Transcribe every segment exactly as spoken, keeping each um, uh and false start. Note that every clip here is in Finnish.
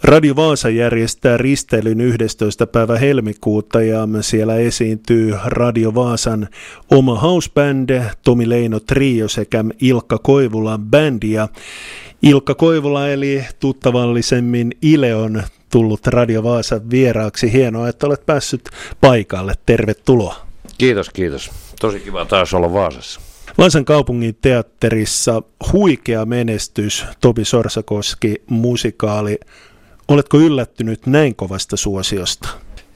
Radio Vaasa järjestää risteilyn yhdestoista päivä helmikuuta ja siellä esiintyy Radio Vaasan oma housebänd, Tomi Leino Trio sekä Ilkka Koivula bändi. Ja Ilkka Koivula eli tuttavallisemmin Ile on tullut Radio Vaasan vieraaksi. Hienoa, että olet päässyt paikalle. Tervetuloa. Kiitos, kiitos. Tosi kiva taas olla Vaasassa. Vaasan kaupungin teatterissa huikea menestys, Topi Sorsakoski musikaali. Oletko yllättynyt näin kovasta suosiosta?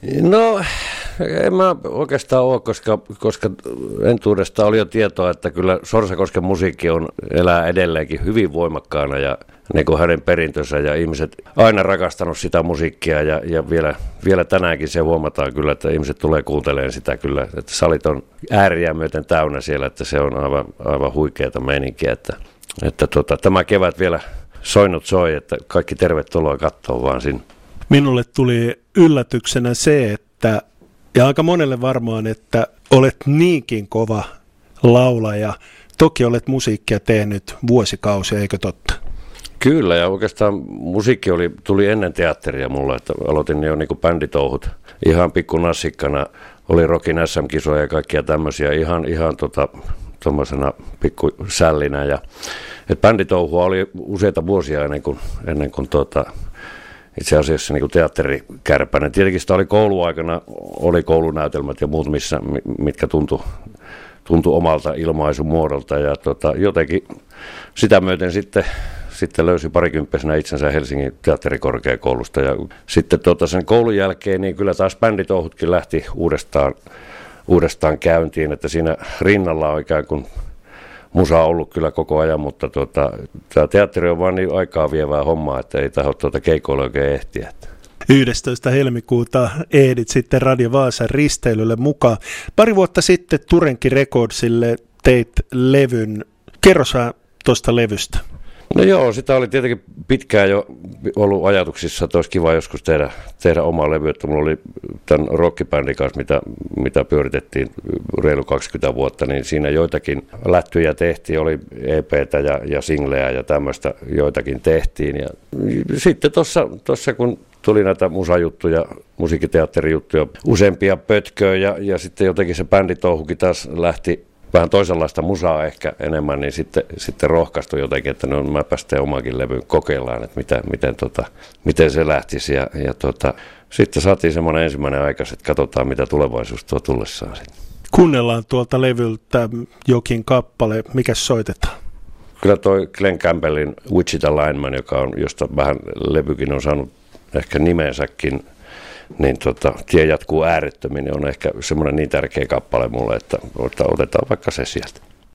No, en mä oikeastaan ole, koska, koska entuudesta oli jo tietoa, että kyllä Sorsakosken musiikki on, elää edelleenkin hyvin voimakkaana ja niin kuin hänen perintönsä ja ihmiset aina rakastanut sitä musiikkia ja, ja vielä, vielä tänäänkin se huomataan kyllä, että ihmiset tulee kuuntelemaan sitä kyllä, että salit on ääriä myöten täynnä siellä, että se on aivan, aivan huikeata meininkiä, että, että tota, tämä kevät vielä soinut soi, että kaikki tervetuloa katsoa vaan sinne. Minulle tuli yllätyksenä se, että, ja aika monelle varmaan, että olet niinkin kova laulaja. Toki olet musiikkia tehnyt vuosikausia, eikö totta? Kyllä, ja oikeastaan musiikki oli, tuli ennen teatteria mulla, että aloitin jo niin kuin bänditouhut. Ihan pikku nassikkana oli Rockin äs äm-kisoja ja kaikkia tämmöisiä, ihan, ihan tota, tuommoisena pikku sällinä. Ja, et bänditouhua oli useita vuosia ennen kuin, ennen kuin tota, itse asiassa niin kuin teatterikärpäinen. Tietenkin sitä oli kouluaikana, oli koulunäytelmät ja muut, missä, mitkä tuntui tuntui omalta ilmaisumuodolta. Ja tota, jotenkin sitä myöten sitten, sitten löysi parikymppisenä itsensä Helsingin teatterikorkeakoulusta. Ja sitten tota, sen koulun jälkeen niin kyllä taas bänditouhutkin lähti uudestaan, uudestaan käyntiin. Että siinä rinnalla on ikään kuin musa ollut kyllä koko ajan, mutta tota, tämä teatteri on vaan niin aikaa vievää hommaa, että ei taho tuota keikoilla oikein ehtiä. yhdestoista helmikuuta ehdit sitten Radio Vaasan risteilylle mukaan. Pari vuotta sitten Turenki Recordsille teit levyn. Kerro sä tuosta levystä. No joo, sitä oli tietenkin pitkään jo ollut ajatuksissa, että olisi kiva joskus tehdä, tehdä oma levy, että mulla oli tämän rockibändin kanssa, mitä, mitä pyöritettiin reilu kaksikymmentä vuotta, niin siinä joitakin lättyjä tehtiin, oli E P:tä ja, ja singlejä ja tämmöistä joitakin tehtiin. Ja sitten tuossa kun tuli näitä musajuttuja, musiikkiteatterijuttuja, useampia pötköä ja, ja sitten jotenkin se bänditouhukin taas lähti vähän toisenlaista musaa ehkä enemmän, niin sitten, sitten rohkaistui jotenkin, että no mä päästään omakin levyyn kokeillaan, että mitä, miten, tota, miten se lähtisi. Ja, ja tota, sitten saatiin semmoinen ensimmäinen aikas, että katsotaan mitä tulevaisuus tuo tullessaan. Kuunnellaan tuolta levyltä jokin kappale, mikä soitetaan? Kyllä toi Glenn Campbellin Wichita Lineman, joka on, josta vähän levykin on saanut ehkä nimensäkin, niin tota, tie jatkuu äärettömin, on ehkä semmoinen niin tärkeä kappale mulle, että otetaan vaikka se sieltä.